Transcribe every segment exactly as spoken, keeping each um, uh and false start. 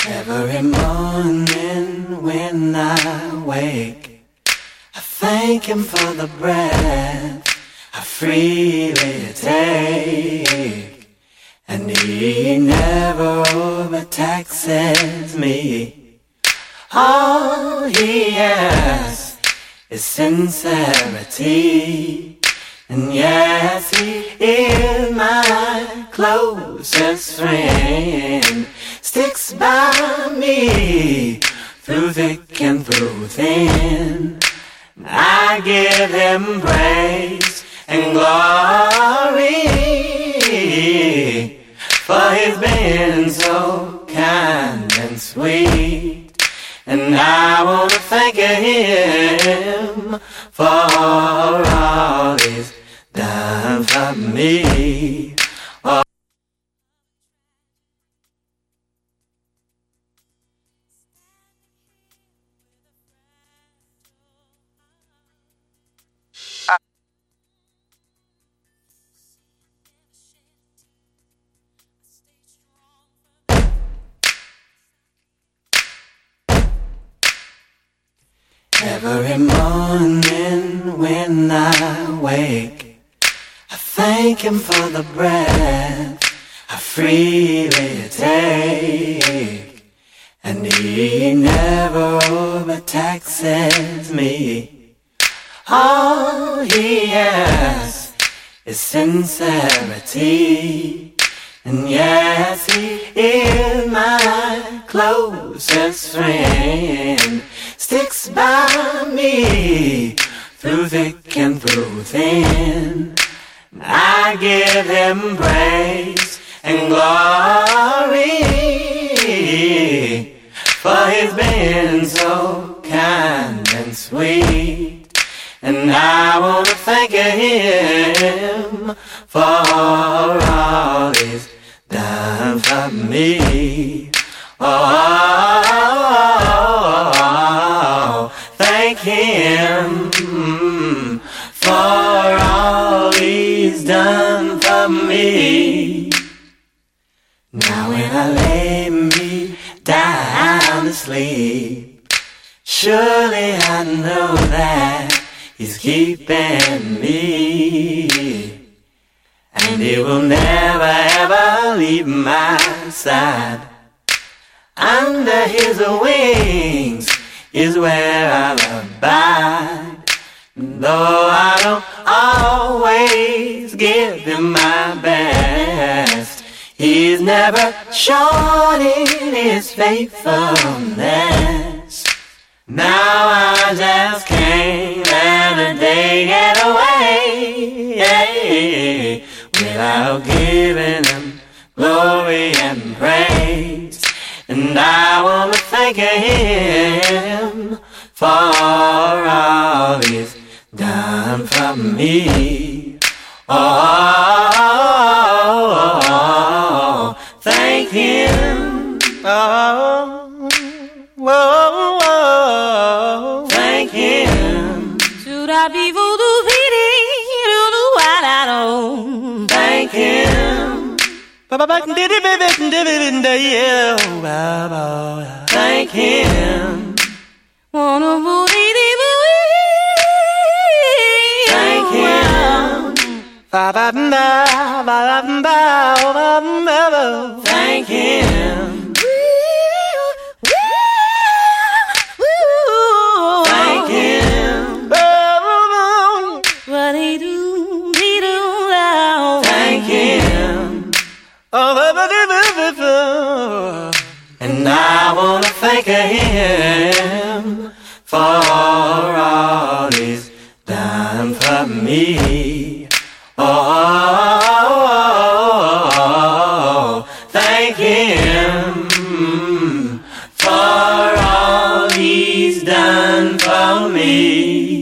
Every morning when I wake, I thank him for the breath I freely take, and he never overtaxes me. All he asks is sincerity, and yes, he is my closest friend. Sticks by me through thick and through thin. I give him praise and glory, for he's been so kind and sweet. And I want to thank him for all he's done for me. Oh. Every morning when I wake, I thank him for the breath I freely take, and he never overtaxes me. All he asks is sincerity, and yes, he is my closest friend. Sticks by me through thick and through thin. I give him praise and glory, for he's been so kind and sweet. And I want to thank him for all he's done for me. Oh, thank him for all he's done for me. Now when I lay me down to sleep, surely I know that he's keeping me, and he will never ever leave my side. Under his wings is where I'll abide. Though I don't always give him my best, he's never short in his faithfulness. Now I just can't let a day get away without giving him glory and praise. And I want to thank him for all he's done for me. Oh, thank him. Oh, whoa, whoa, thank him. Should I be voodoo do thank him. Thank him. Thank him. Thank him. Thank him. Thank him. And I want to thank him for all he's done for me. Oh, thank him for all he's done for me.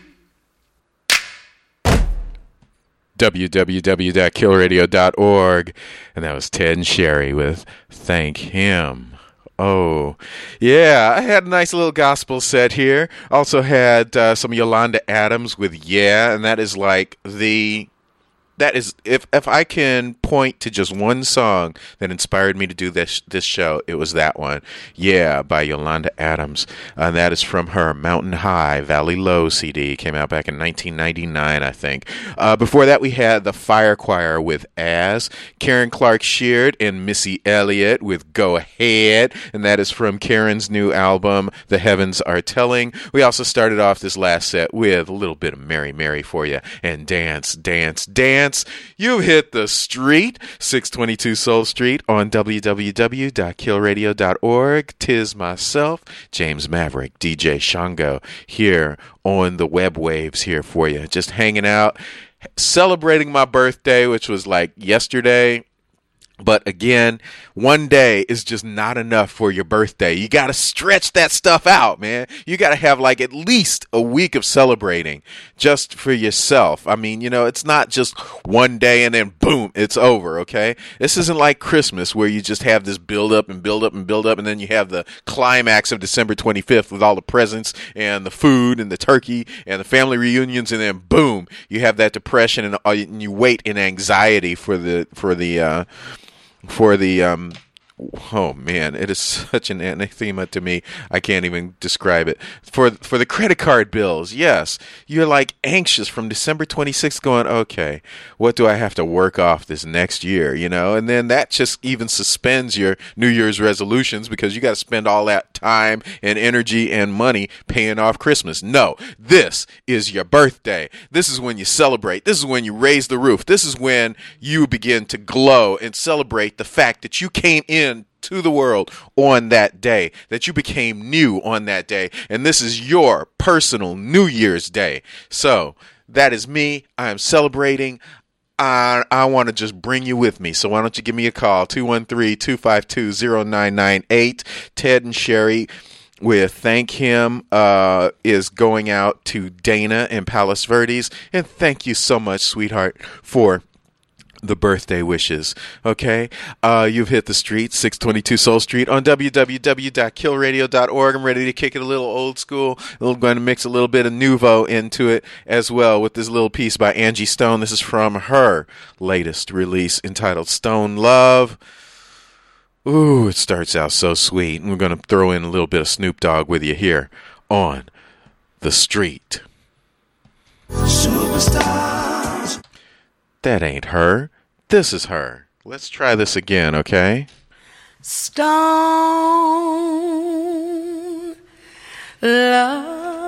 w w w dot kill radio dot org, and that was Ted and Sherry with Thank Him. Oh, yeah, I had a nice little gospel set here. Also had uh, some Yolanda Adams with Yeah, and that is like the that is, if if I can point to just one song that inspired me to do this this show, it was that one. Yeah, by Yolanda Adams. And that is from her Mountain High, Valley Low C D. Came out back in nineteen ninety-nine, I think. Uh, before that, we had the Fire Choir with As, Karen Clark Sheard and Missy Elliott with Go Ahead, and that is from Karen's new album, The Heavens Are Telling. We also started off this last set with a little bit of Mary Mary for you, and Dance, Dance, Dance. You've hit the street, six twenty-two Soul Street on w w w dot kill radio dot org. Tis myself, James Maverick, D J Shango, here on the web waves here for you, just hanging out, celebrating my birthday, which was like yesterday. But again, one day is just not enough for your birthday. You got to stretch that stuff out, man. You got to have like at least a week of celebrating just for yourself. I mean, you know, it's not just one day and then boom, it's over, okay? This isn't like Christmas where you just have this build up and build up and build up, and then you have the climax of December twenty-fifth with all the presents and the food and the turkey and the family reunions, and then boom, you have that depression and, uh, and you wait in anxiety for the for the uh for the um oh man, it is such an anathema to me. I can't even describe it. For for the credit card bills, yes, you're like anxious from December twenty-sixth going, okay, what do I have to work off this next year, you know? And then that just even suspends your New Year's resolutions because you got to spend all that time and energy and money paying off Christmas. No, this is your birthday. This is when you celebrate. This is when you raise the roof. This is when you begin to glow and celebrate the fact that you came in to the world on that day, that you became new on that day, and this is your personal New Year's Day. So that is me. I am celebrating. I, I want to just bring you with me. So why don't you give me a call, two one three, two five two, zero nine nine eight. Ted and Sherry with Thank Him uh, is going out to Dana in Palos Verdes, and thank you so much, sweetheart, for the birthday wishes. Okay, uh, you've hit the street, six twenty-two Soul Street on w w w dot kill radio dot org. I'm ready to kick it a little old school. I'm going to mix a little bit of nouveau into it as well with this little piece by Angie Stone. This is from her latest release entitled Stone Love. Ooh, it starts out so sweet. And we're going to throw in a little bit of Snoop Dogg with you here on the street. Superstars. That ain't her. This is her. Let's try this again, okay? Stone love.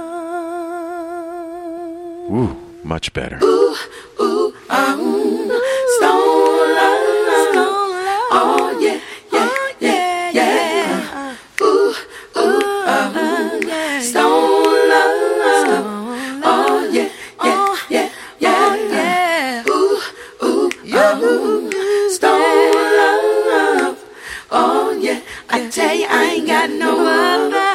Ooh, much better. Ooh, ooh, um, stone love. Stone love. Oh, yeah, yeah, yeah, yeah. Ooh, ooh, um, stone love. Oh, yeah, yeah, yeah, yeah, yeah. Ooh, ooh, um, stone love. Oh, yeah, I tell you, I ain't got no other.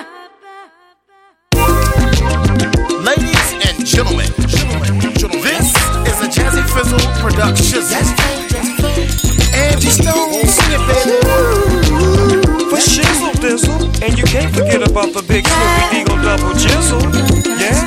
Ladies and gentlemen, this is a Jazzy Fizzle production. Angie Stone, sing it, baby. For shizzle dizzle, and you can't forget about the big Snoopy Deagle double jizzle. Yeah.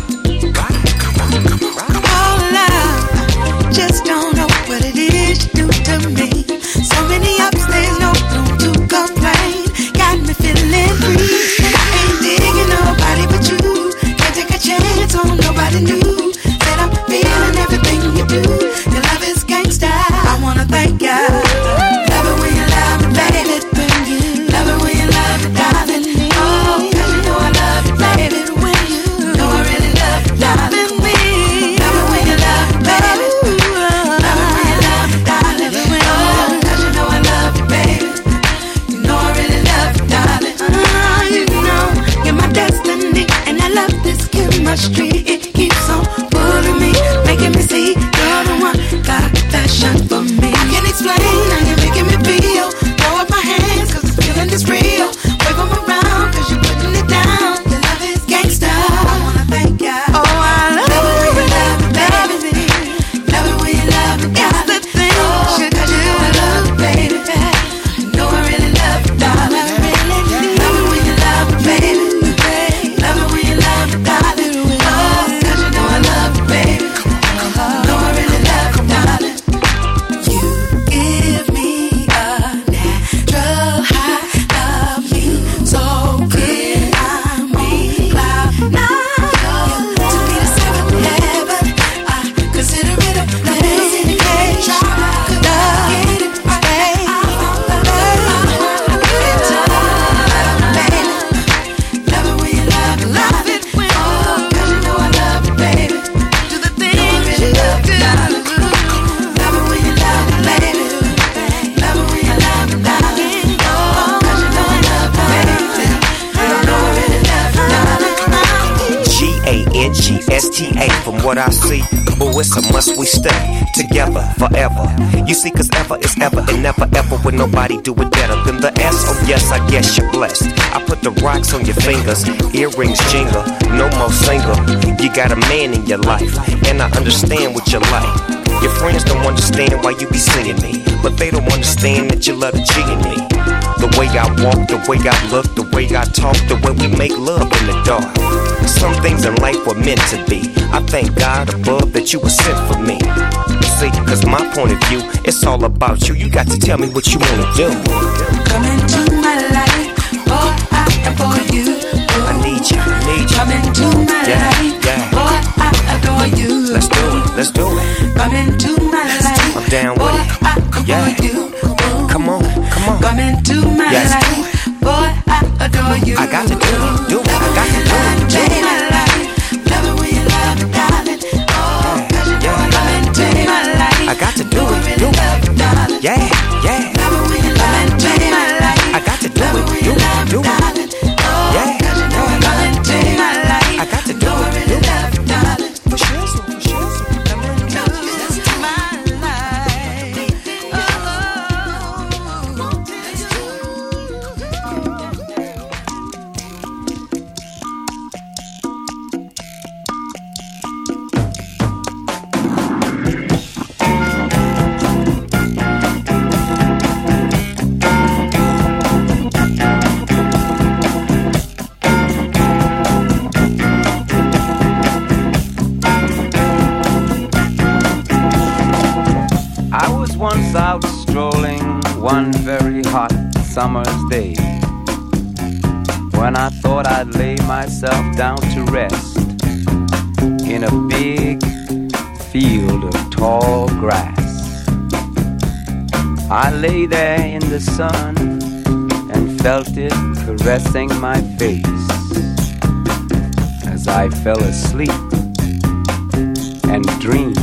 Oh, love, just don't know what it is you do to me. So many ups, there's no room to complain. Got me feeling free. I ain't digging nobody but you. Can't take a chance on nobody new. That I'm feeling everything you do. Your love is gangsta. I wanna thank you. Love it when you love me, baby. Love it when you love me, darling. Oh, 'cause you know I love T A from what I see. Boo, it's a must we stay together forever. You see, cause ever is ever and never ever would nobody do it better than the S. Oh yes, I guess you're blessed. I put the rocks on your fingers, earrings jingle, no more single. You got a man in your life, and I understand what you like. Your friends don't understand why you be singing me, but they don't understand that you love the G in me. The way I walk, the way I look, the way I talk, the way we make love in the dark. Some things in life were meant to be. I thank God above that you were sent for me. See, cause my point of view, it's all about you. You got to tell me what you wanna do. Come into my life, boy, I adore you. I need you, I need you. Come into my yeah, life, yeah. boy, I adore you. Let's do it, let's do it. Come into my life, I'm down with boy, it. I adore Yeah. you. Come on, come on. Come into my Yes. life, boy, I adore you. I got to do it, do it. I got to do it, do it. My life, love it when you love it, darling. Oh, cause you know come into my life. I got to do it, do it. Yeah, yeah. Love it when you love it, my life. I got to do it, do it, do it. Yeah, Cause you know come into my life. I got to do it, do it. Darling. For sure, for sure. Once out strolling one very hot summer's day, when I thought I'd lay myself down to rest in a big field of tall grass. I lay there in the sun and felt it caressing my face as I fell asleep and dreamed.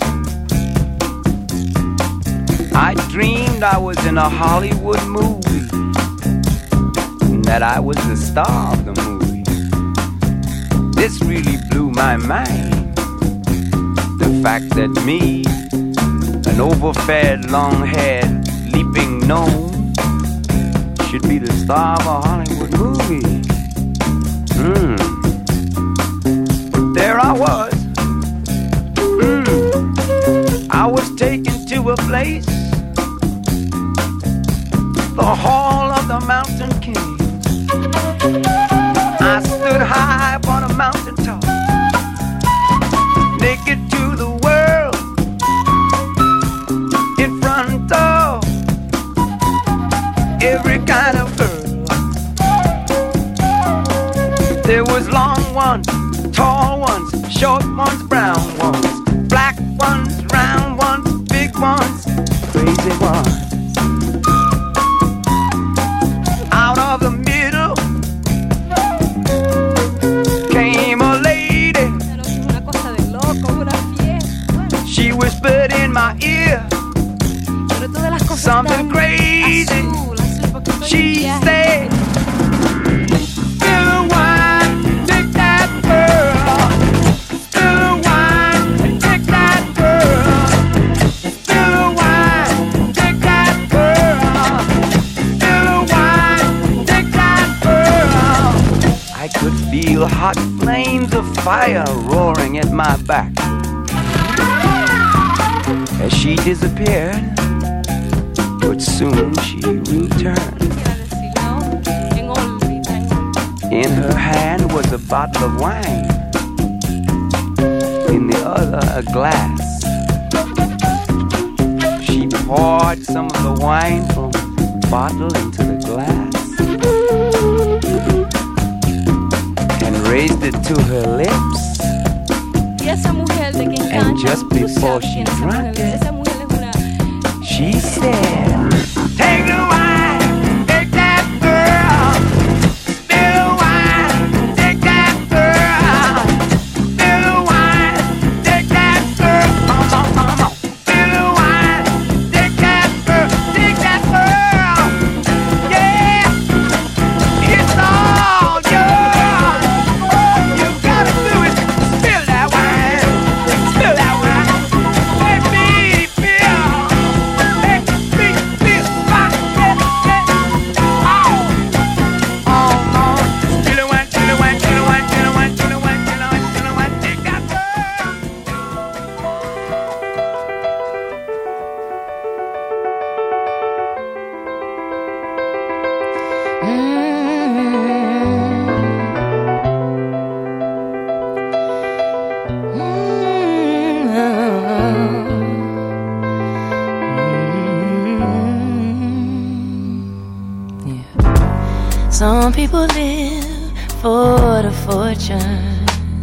I dreamed I was in a Hollywood movie, and that I was the star of the movie. This really blew my mind. The fact that me, an overfed, long-haired, leaping gnome, should be the star of a Hollywood movie. Hmm. But there I was. Hmm. I was taken to a place, the Hall of the Mountain King. I stood high upon a mountain top, naked to the world, in front of every kind of girl. There was long ones, tall ones, short ones, brown ones, black ones, round ones, big ones, crazy ones. Out of the middle came a lady. She whispered in my ear something crazy. She said, "Spill the wine, take that girl. Spill the wine, take that girl. Spill the wine, take that girl. Spill the wine, take that girl." I could feel hot flames of fire roaring at my back as she disappeared, but soon she returned. In her hand was a bottle of wine, in the other a glass. She poured some of the wine from the bottle into the glass and raised it to her lips. And just before she drank it, she said, "Take the wine, take that girl. Spill the wine, take that girl. Spill the wine, take that girl. Come on, come on. Spill the wine, take that girl, take that girl. Yeah, it's all yours. You gotta do it. Spill that wine." Some people live for the fortune.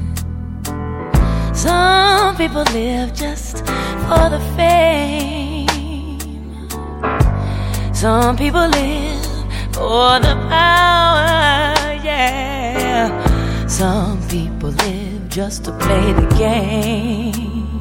Some people live just for the fame. Some people live for the power, yeah. Some people live just to play the game.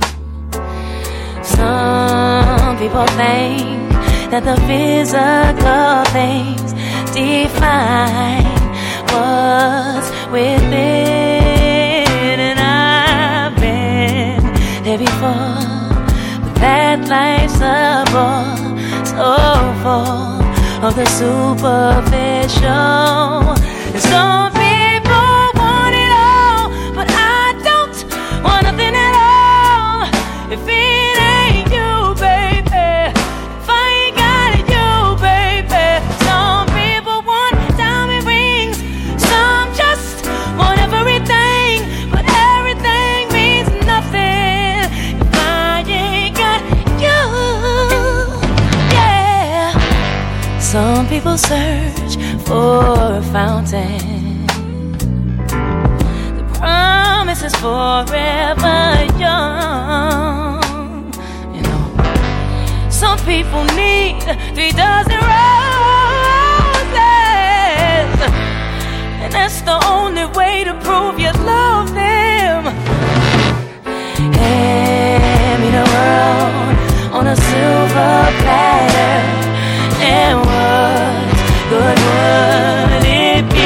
Some people think that the physical things define what's within, and I've been there before, but that life's a bore so full of the superficial. And some people want it all, but I don't want nothing at all. If it ain't you, baby, if I ain't got it, you, baby. Some people want diamond rings, some just want everything, but everything means nothing if I ain't got you. Yeah. Some people search for a fountain. The promise is forever young. You know, some people need three dozen roses, and that's the only way to prove you love them. Hand me the world on a silver platter, and what good would it be?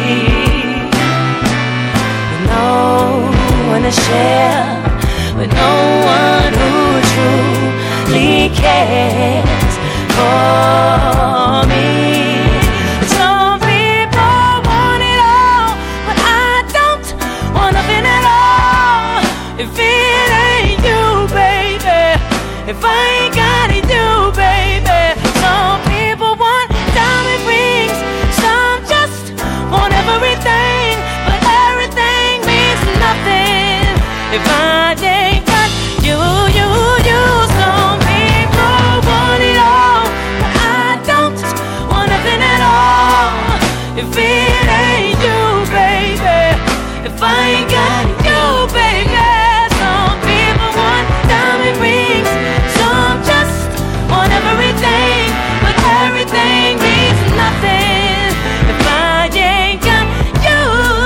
With no one to share, with no one who truly cares for me. Some people want it all, but I don't want nothing at all. If it ain't you, baby, if I ain't got it, you, baby. Some people want diamond rings, some just want everything, but everything means nothing if I ain't got you, you, you. Some people want it all, but I don't want nothing at all. If it ain't you, baby, if I ain't got you, baby. Some people want diamond rings, some just want everything, but everything means nothing if I ain't got you.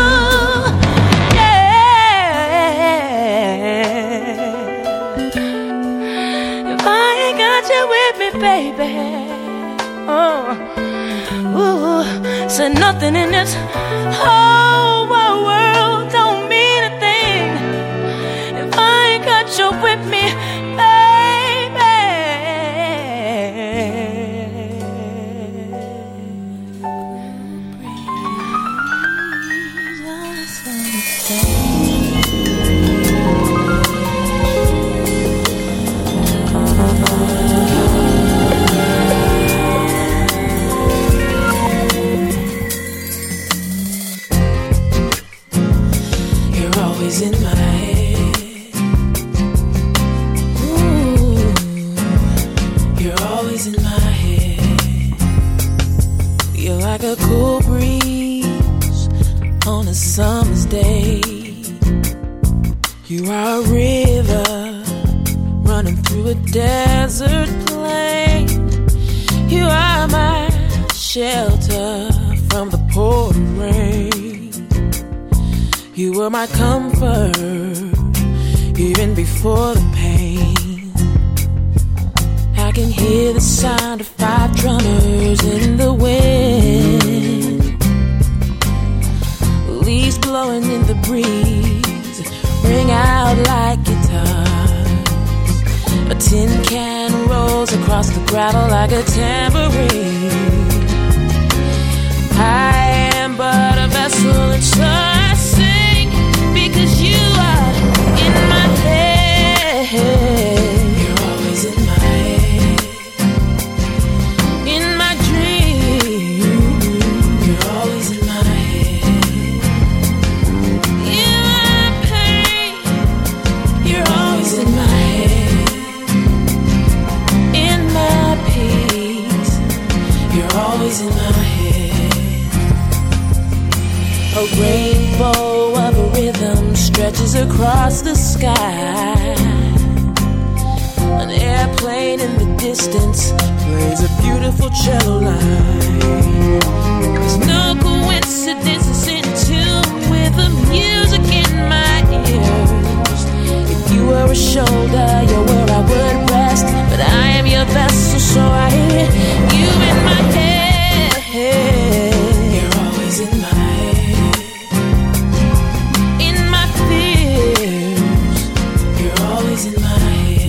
Yeah. If I ain't got you with me, baby. Oh, ooh, said nothing in this whole wide world don't mean a thing if I ain't got you with me, baby. Breeze on the sunset. You're always in my head. Ooh, you're always in my head. You're like a cool breeze on a summer's day. You are a river running through a desert plain. You are my shelter from the pouring rain. You were my comfort, even before the pain. I can hear the sound of five drummers in the wind. Leaves blowing in the breeze ring out like guitars. A tin can rolls across the gravel like a tambourine. I am but a vessel and so I sing because you are in my head. You're always in my head. In my dreams, You're always in my head. A rainbow of a rhythm stretches across the sky. An airplane in the distance plays a beautiful cello line. There's no coincidence, it's in tune with the music in my ears. If you were a shoulder, you're where I would rest, but I am your vessel, so I hear you in my head. You're always in my head. In my fears, you're always in my head.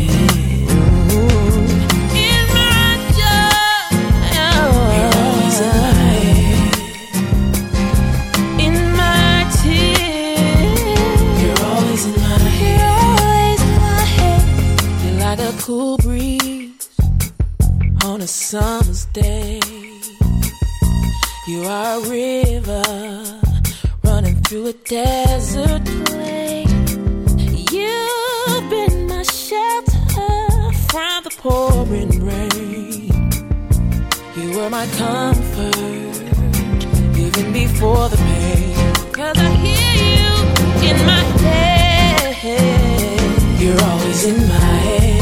Cool breeze on a summer's day. You are a river running through a desert plain. You've been my shelter from the pouring rain. You were my comfort even before the pain. 'Cause I hear you in my head. You're always in my head.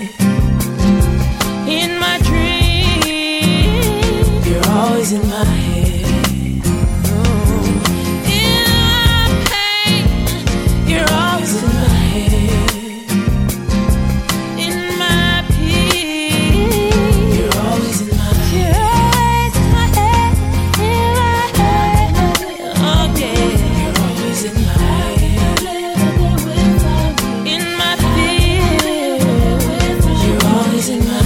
In my dreams, you're always in my head. Oh. In my pain, you're always in my head. In my peace, you're always in my head. You're always in my head, in my head. Oh yeah, you're always in my head. In my fears, you're always in my head.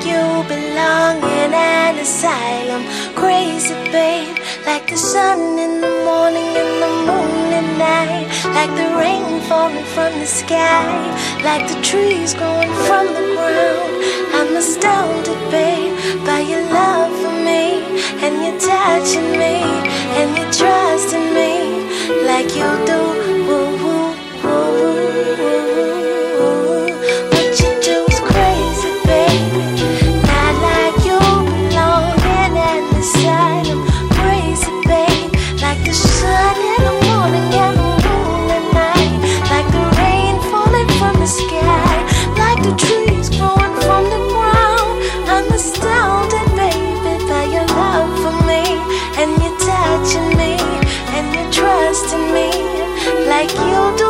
you belong in an asylum. Crazy, babe, like the sun in the morning and the moon at night, like the rain falling from the sky, like the trees growing from the ground. I'm astounded, babe, by your love for me, and you're touching me, and you're trusting me like you do. Woo, woo, woo, woo, woo. What you do is crazy, baby. Not like you belong in an asylum. Crazy, babe, like the sun in the morning and the moon at night, like the rain falling from the sky, like the trees growing from the ground. I'm astounded, baby, by your love for me, and you're touching me, and you're trusting me like you do.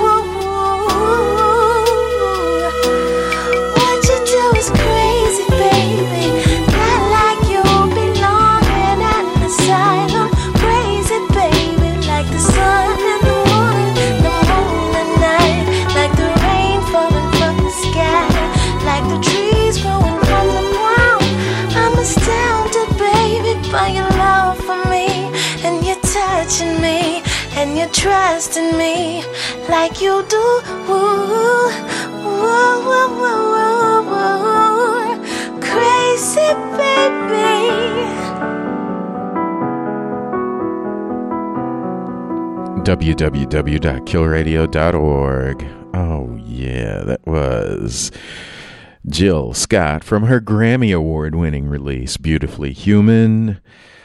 What you do is crazy, baby. Not like you belong in an asylum. Crazy, baby, like the sun in the morning, the moon at night, like the rain falling from the sky, like the trees growing from the ground. I'm astounded, baby, by your love for me, and you're touching me, and you're trusting me like you do. Woo, woo, woo, woo, woo. Crazy, baby. w w w dot kill radio dot org. Oh, yeah, that was Jill Scott from her Grammy Award winning release, Beautifully Human.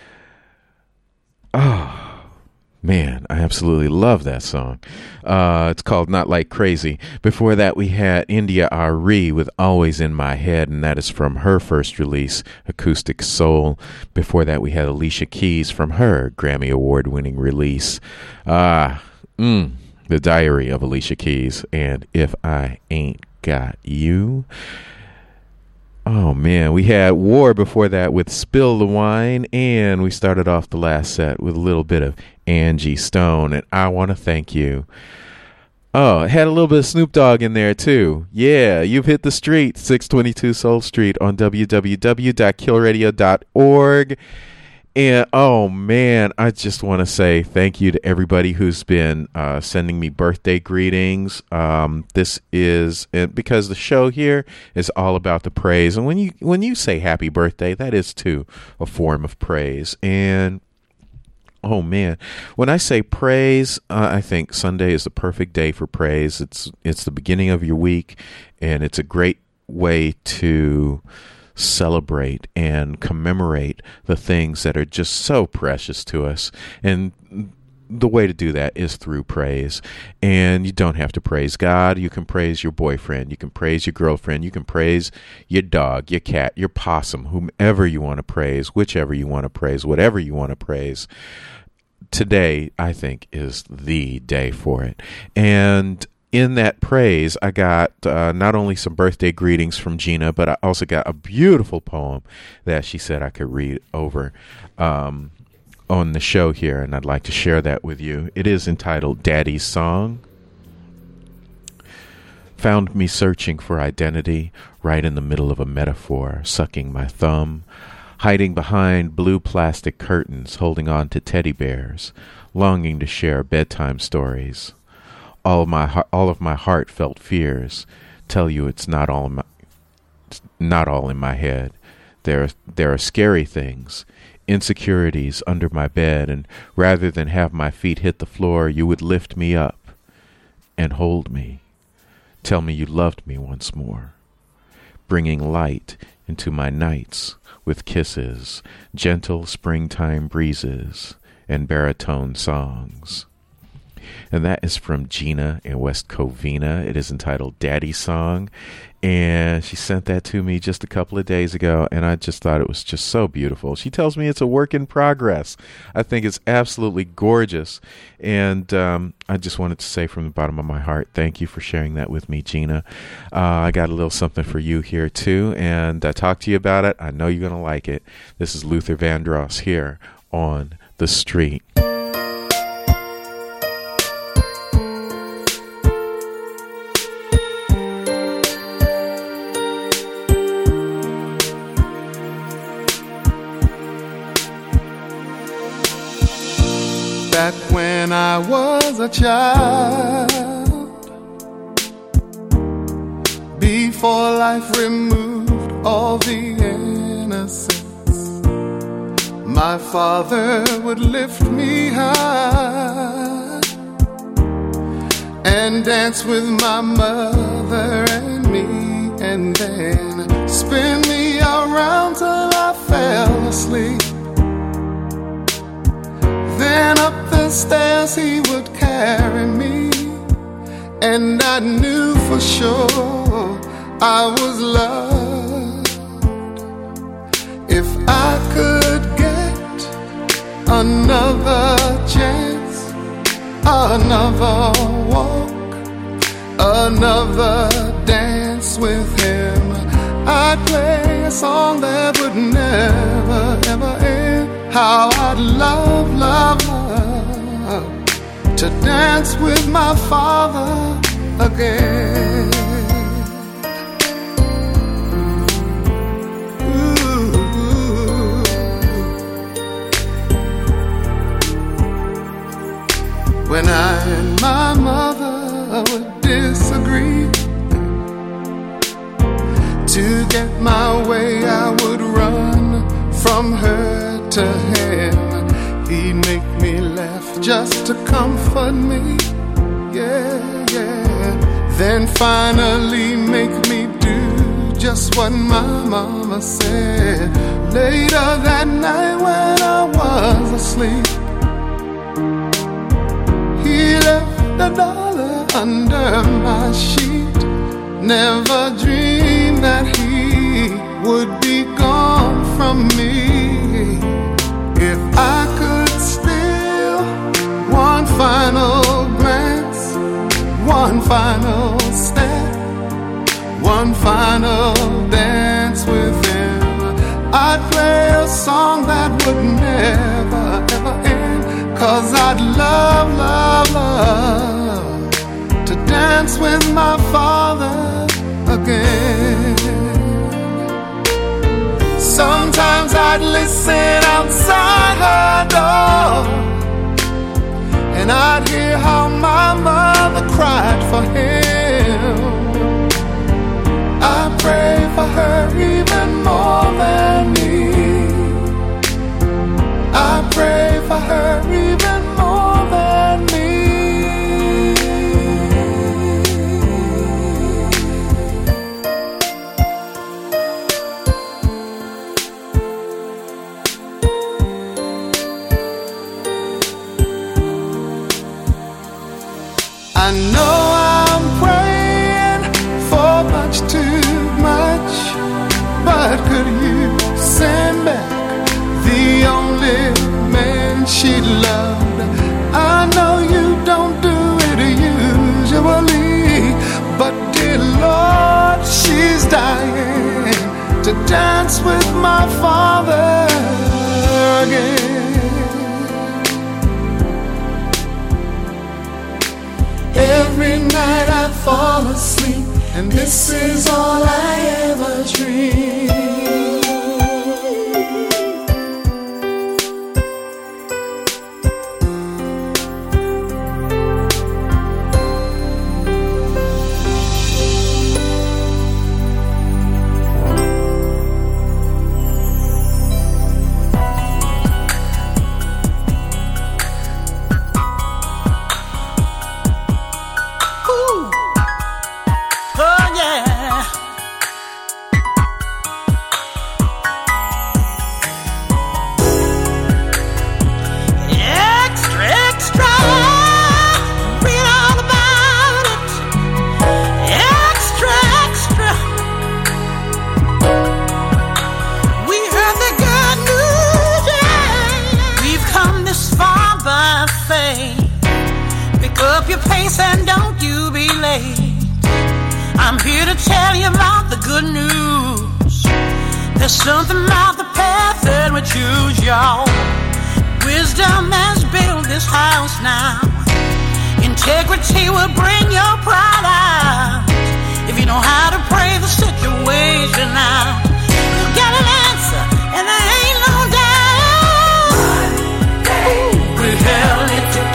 Oh, man, I absolutely love that song. Uh, it's called Not Like Crazy. Before that, we had India Arie with Always in My Head, and that is from her first release, Acoustic Soul. Before that, we had Alicia Keys from her Grammy Award-winning release, Ah, mm, The Diary of Alicia Keys, and If I Ain't Got You. Oh, man, we had War before that with Spill the Wine, and we started off the last set with a little bit of Angie Stone, and I Want to Thank You. Oh, it had a little bit of Snoop Dogg in there, too. Yeah, you've hit the street, six twenty-two Soul Street on w w w dot kill radio dot org. And, oh, man, I just want to say thank you to everybody who's been uh, sending me birthday greetings. Um, this is uh, because the show here is all about the praise. And when you when you say happy birthday, that is, too, a form of praise. And, oh, man, when I say praise, uh, I think Sunday is the perfect day for praise. It's it's the beginning of your week, and it's a great way to celebrate and commemorate the things that are just so precious to us. And the way to do that is through praise. And you don't have to praise God. You can praise your boyfriend. You can praise your girlfriend. You can praise your dog, your cat, your possum, whomever you want to praise, whichever you want to praise, whatever you want to praise. Today, I think, is the day for it. And in that praise, I got uh, not only some birthday greetings from Gina, but I also got a beautiful poem that she said I could read over um, on the show here, and I'd like to share that with you. It is entitled Daddy's Song. Found me searching for identity right in the middle of a metaphor, sucking my thumb, hiding behind blue plastic curtains, holding on to teddy bears, longing to share bedtime stories. All of my all of my heartfelt fears tell you it's not all in my, not all in my head. There there are scary things, insecurities under my bed, and rather than have my feet hit the floor, you would lift me up and hold me. Tell me you loved me once more, bringing light into my nights with kisses, gentle springtime breezes, and baritone songs. And that is from Gina in West Covina. It is entitled Daddy's Song. And she sent that to me just a couple of days ago, and I just thought it was just so beautiful. She tells me it's a work in progress. I think it's absolutely gorgeous. And um, I just wanted to say from the bottom of my heart, thank you for sharing that with me, Gina. Uh, I got a little something for you here, too, and I talked to you about it. I know you're going to like it. This is Luther Vandross here on The Street. Back when I was a child, before life removed all the innocence, my father would lift me high and dance with my mother and me, and then spin me around till I fell asleep. Then up the stairs he would carry me, and I knew for sure I was loved. If I could get another chance, another walk, another dance with him, I'd play a song that would never, ever end. How I'd love, love, love to dance with my father again. Ooh. When I and my mother would disagree, to get my way I would run from her to him. He'd make me laugh just to comfort me, yeah, yeah. Then finally make me do just what my mama said. Later that night when I was asleep, he left a dollar under my sheet. Never dreamed that he would be gone from me. If I could steal one final glance, one final step, one final dance with him, I'd play a song that would never, ever end. 'Cause I'd love, love, love to dance with my father again. Sometimes I'd listen outside her door, and I'd hear how my mother cried for him. I pray for her even more than me. I pray for her even more than me. I know I'm praying for much too much, but could you send back the only man she loved? I know you don't do it usually, but dear Lord, she's dying to dance with my father again. Every night I fall asleep, and this is all I ever dream. I'm here to tell you about the good news. There's something about the path that we choose, y'all. Wisdom has built this house now. Integrity will bring your pride out. If you know how to pray the situation out, you'll get an answer, and there ain't no doubt. Ooh, we held it together.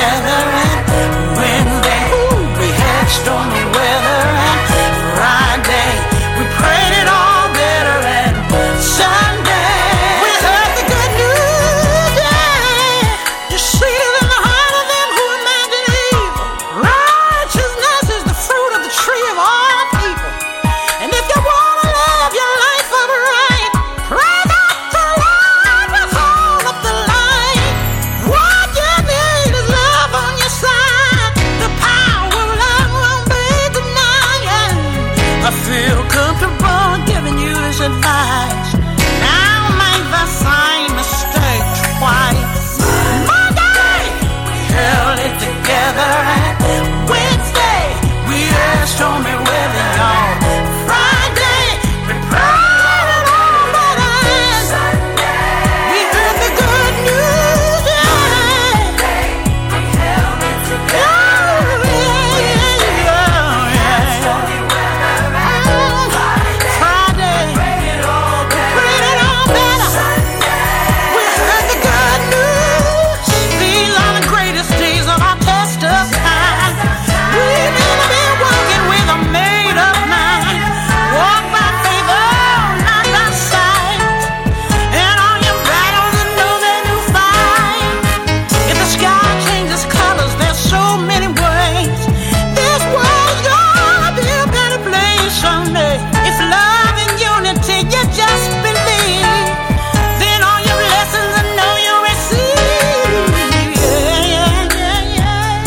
together. And Wednesday, ooh, we had stormy weather. And Friday, we prayed it all better. And Sunday, we heard the good news. Yeah, you're sweeter than the heart of them who imagine evil. Righteousness is the fruit of the tree of all people. And if you want to live your life upright, pray not to Lord will hold up the light. What you need is love on your side. The power of love won't be denied. I feel comfortable giving you this advice. Now make the same mistake twice. Monday, we held it together. And Wednesday, we had stormy weather, y'all. Friday, we prayed it all better. We heard the good news, yeah. We held it together. Yeah, yeah, yeah, yeah. Friday, we prayed it all better. We heard the good news. These are the greatest days of our test of time. We need to be walking with a made-up mind. Walk by faith, oh, not by sight. And all your battles and know that you fight. If the sky changes colors, there's so many ways. This world's gonna be a better place someday. If love and unity you just believe, then all your lessons I know you'll receive. Yeah, yeah, yeah, yeah.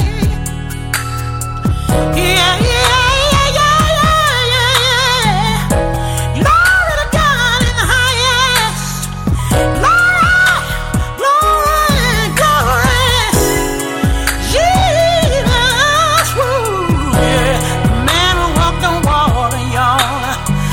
Yeah, yeah, yeah, yeah, yeah, yeah. Glory to God in the highest. Glory, glory, glory. Jesus, woo, yeah. The man who walked on water, y'all.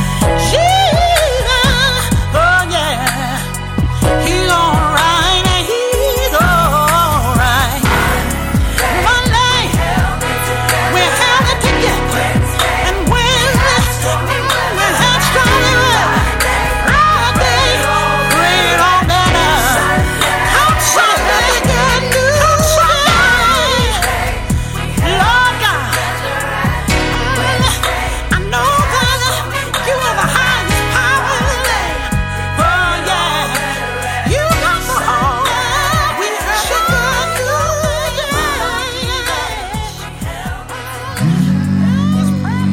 Jesus, oh yeah. He's alright, and he's alright. One day, we held it together. And when we had stormy weather, Friday, prayed all better. Come Sunday, good news. Lord God, I know that you are the highest power in the land. Oh yeah, you got the whole. We heard the good news. It's prayer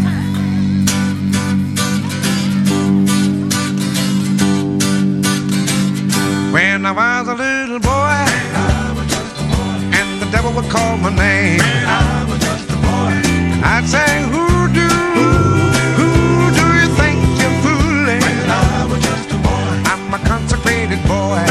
time. When I was a little boy, and the devil would call my name, I'd say, who do, who do you think you're fooling? I'm a consecrated boy,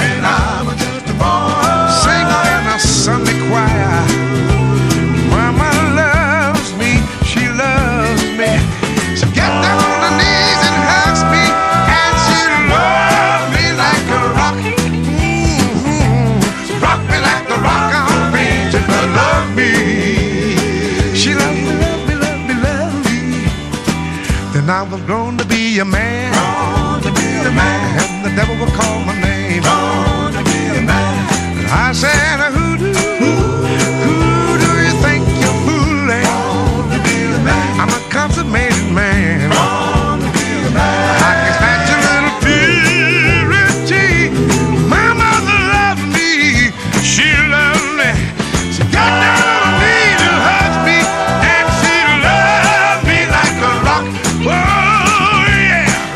singer in a Sunday choir. Mama loves me, she loves me. She gets down on her knees and hugs me, and she loves me like a rock. Mhm. Rock me like the rock I'm made to love me. She loves me, love me, love me, love me. Then I was grown to be a man, grown to be a man, and the devil would call my name, grown to be a man. And I said, who do, who, who do you think you're fooling? Grown to be a man. I'm a consummated man, grown to be a man. I can snatch a little purity. My mother loved me, she loved me. She got down on her knees and hugged me, and she loved me like a rock. Oh yeah.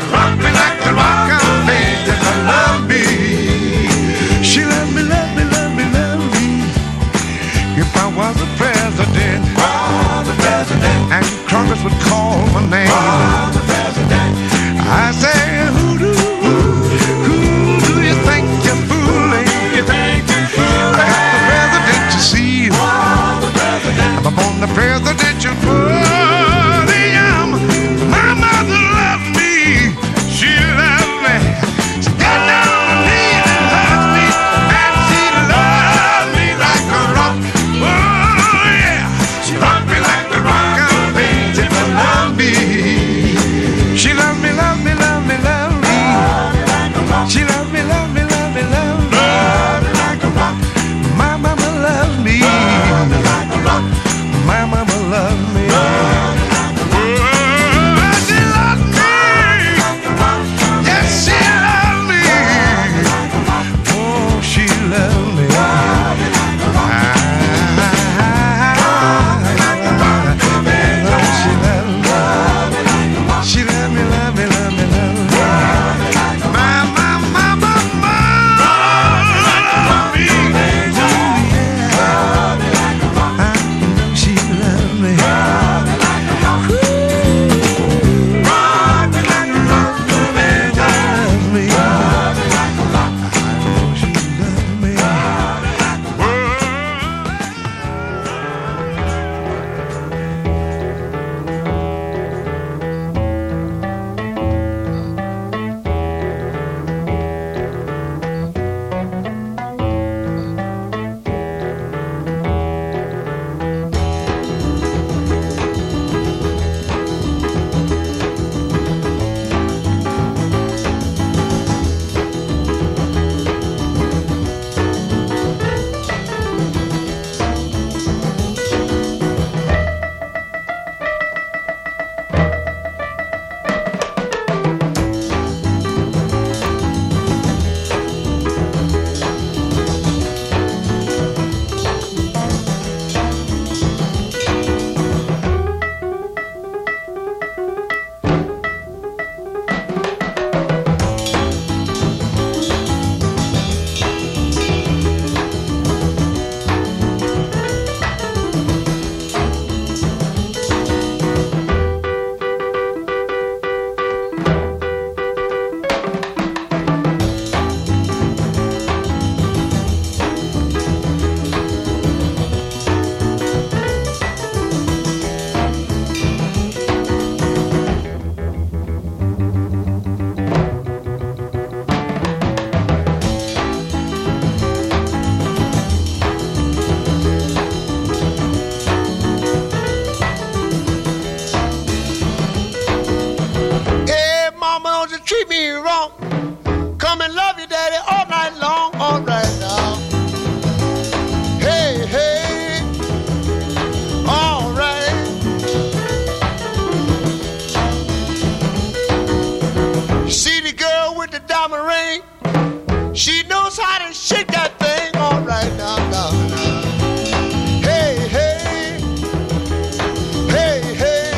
ring. She knows how to shake that thing all right now, now, now. Hey, hey, hey, hey.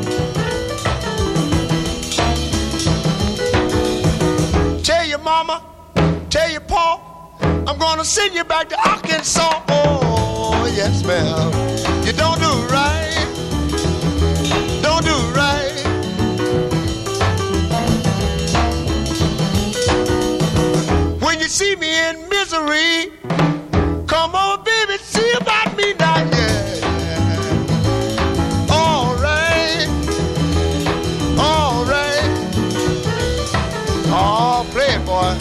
Tell your mama, tell your pa, I'm gonna send you back to Arkansas. Oh, yes, ma'am. You don't do right, don't do right. When you see me in misery, come on, baby, see about me now, yeah. All right, all right. Oh, play it, boy.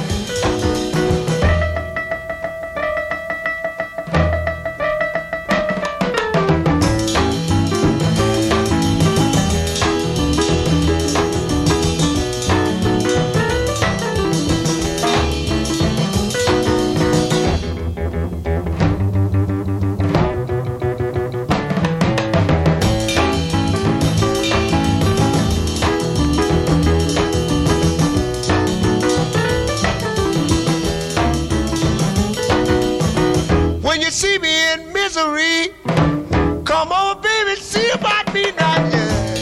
See me in misery. Come on, baby, see about me now, yeah.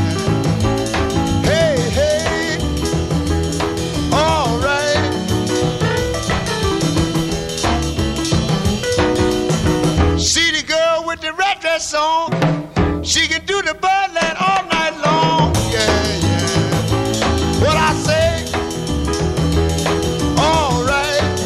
Hey, hey, all right. See the girl with the red dress on. She can do the birdland all night long, yeah, yeah. What I say? All right.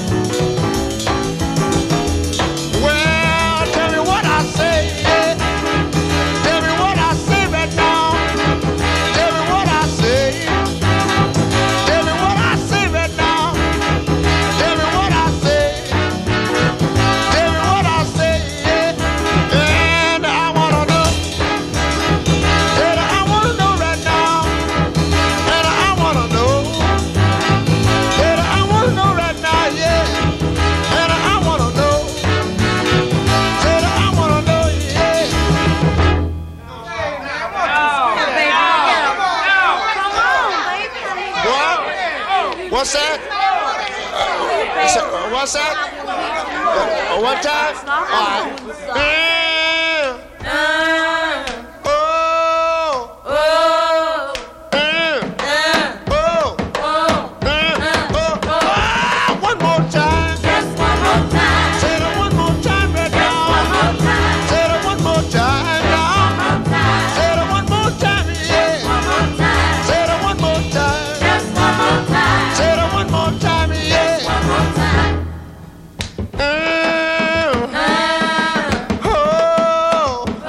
What's that? What's that? Uh, one time? All right. Uh, oh, oh, uh, oh, oh, oh, oh. One more time. Just one more time. Say it one more time, right now. One more time. Say it one more time, now. One more time. Say it one more time, yeah. One more time. Say it one more time. Just one more time. Say it one more time, yeah. One more time. Uh, uh, oh, oh,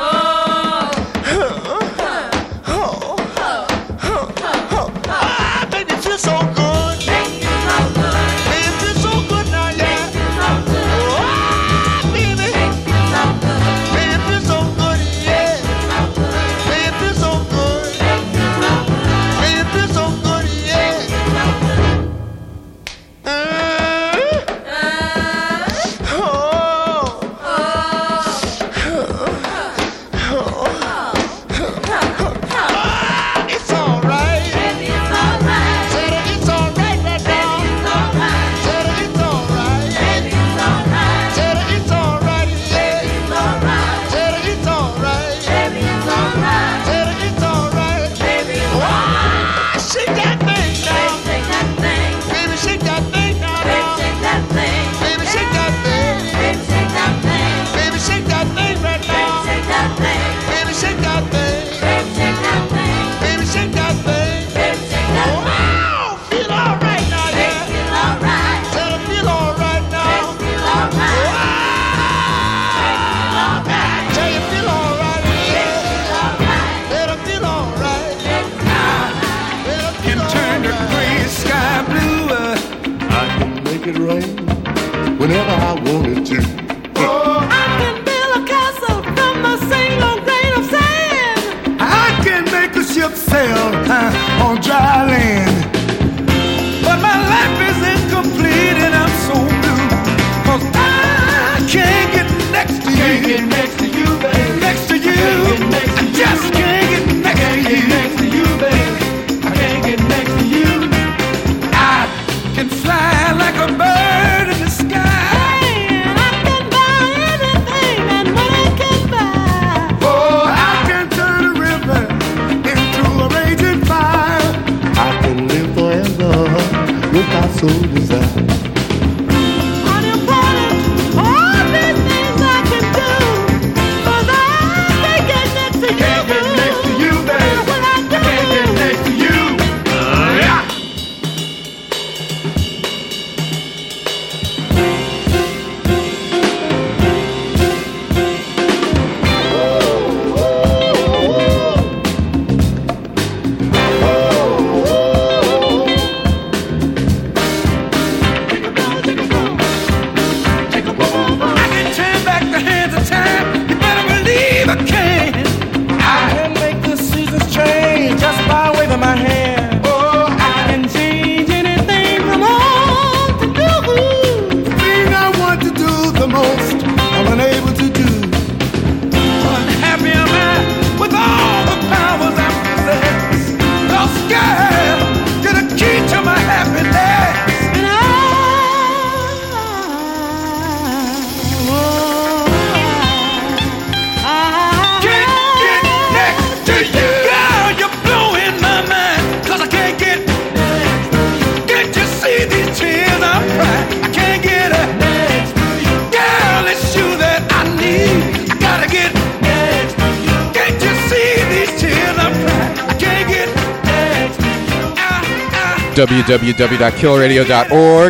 oh, oh, oh, oh. Ah, baby, it feels so good. Baby, it feels so good now, yeah. Oh, baby, baby, it feels so good, yeah. Baby, it feels so good. Baby, it feels so good, yeah. Uh, oh, ah, it's all right. Say that it's all right right now. Say that it's all right. Say that it's all right, yeah. Say that it's all right. Say that it's all right. Ah, shake that thing now. Baby, shake that thing now. Baby, shake that thing. Baby, shake that thing right now. Baby, shake that thing. Baby, shake that thing. Wow, feel all right now, yeah. Tell her feel all right now. Wow, tell you feel all right, yeah. Let her feel all right. Let her feel all Turn the right. gray sky blue. I can make it rain whenever I wanted to. I can make a ship sail uh, on dry land. But my life is incomplete and I'm so blue. Cause I can't get next to you. Next to you, baby. Next to you. I just can't get next to you. Next to you, baby. I can't get next to you. I can fly like a bird in the sky. Hey, and I can buy anything that money can buy. Oh, I can turn a river into a raging fire. I can live forever without soul desire. w w w dot kill radio dot org.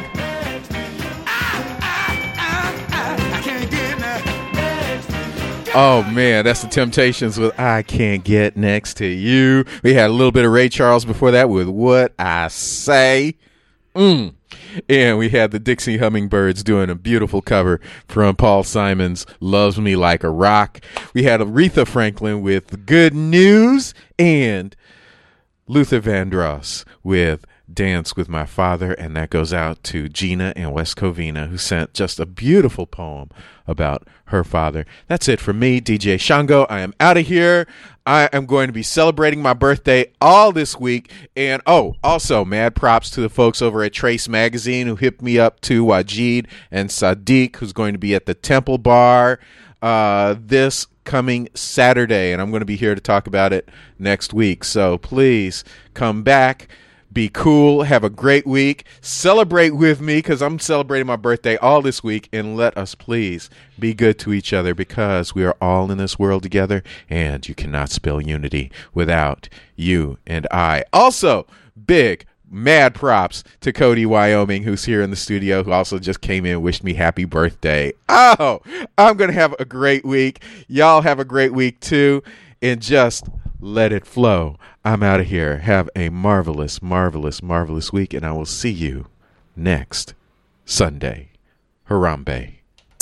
Oh man, that's the Temptations with I Can't Get Next to You. We had a little bit of Ray Charles before that with What I Say. Mm. And we had the Dixie Hummingbirds doing a beautiful cover from Paul Simon's Loves Me Like a Rock. We had Aretha Franklin with Good News and Luther Vandross with Dance with My Father, and that goes out to Gina and West Covina, who sent just a beautiful poem about her father. That's it for me, D J Shango. I am out of here. I am going to be celebrating my birthday all this week. And oh, also mad props to the folks over at Trace Magazine who hit me up, to Wajid and Sadiq, who's going to be at the Temple Bar uh, this coming Saturday. And I'm going to be here to talk about it next week. So please come back. Be cool. Have a great week. Celebrate with me because I'm celebrating my birthday all this week. And let us please be good to each other because we are all in this world together and you cannot spell unity without you and I. Also, big mad props to Cody Wyoming, who's here in the studio, who also just came in and wished me happy birthday. Oh, I'm going to have a great week. Y'all have a great week too. And just let it flow. I'm out of here. Have a marvelous, marvelous, marvelous week, and I will see you next Sunday. Harambe.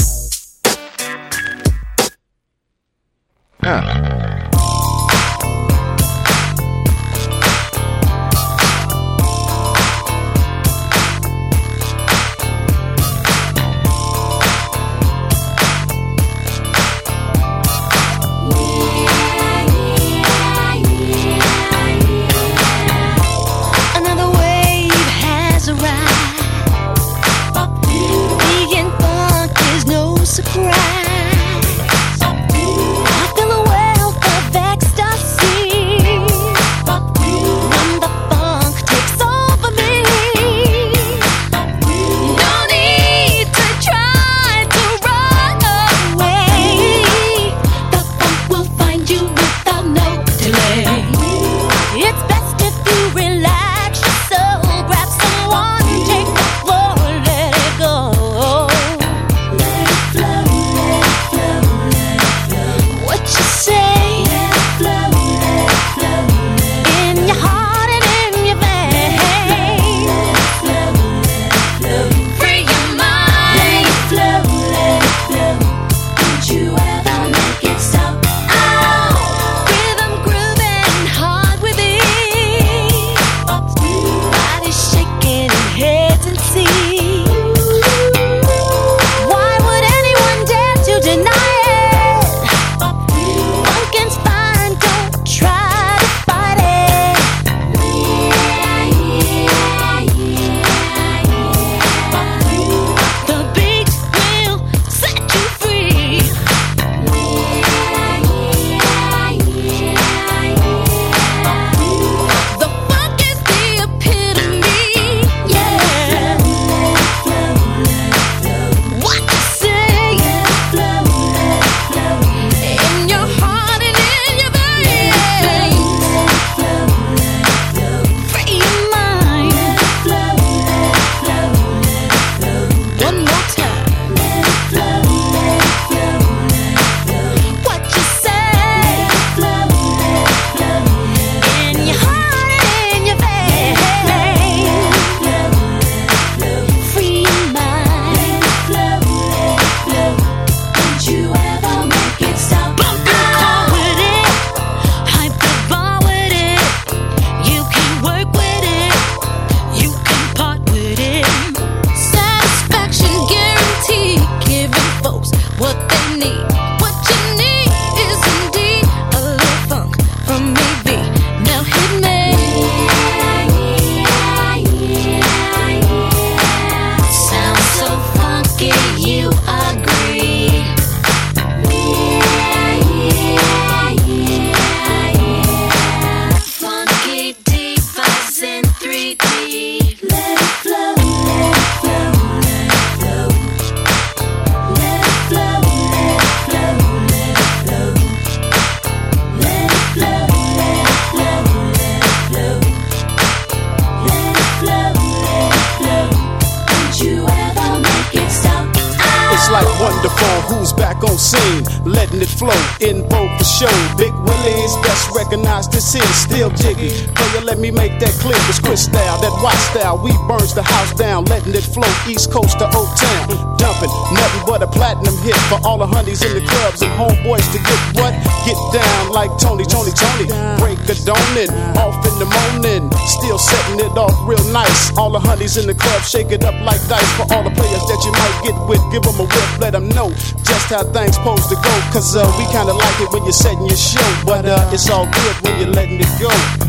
Ah. Surprise. I feel a wealth of ecstasy when the funk takes over me. No need to try to run away. The funk will find you without no delay. It's best if you relax your soul, grab someone, take the floor, let it go. for who's back on scene, letting it flow in vogue for show. Big Willie's best recognized this is still jiggy. Player, let me make that clear. It's Chris style, that white style. We burns the house down, letting it flow East Coast to Old Town. Dumping, nothing but a platinum hit for all the honeys in the clubs and homeboys to get what? Get down like Tony, Tony, Tony. Break a donut off in the morning, still setting it off real nice. All the honeys in the club shake it up like dice. For all the players that you might get with, give them a whip, let them know just how things supposed to go. Cause uh, we kinda like it when you're setting your show, but uh, it's all good when you're letting it go.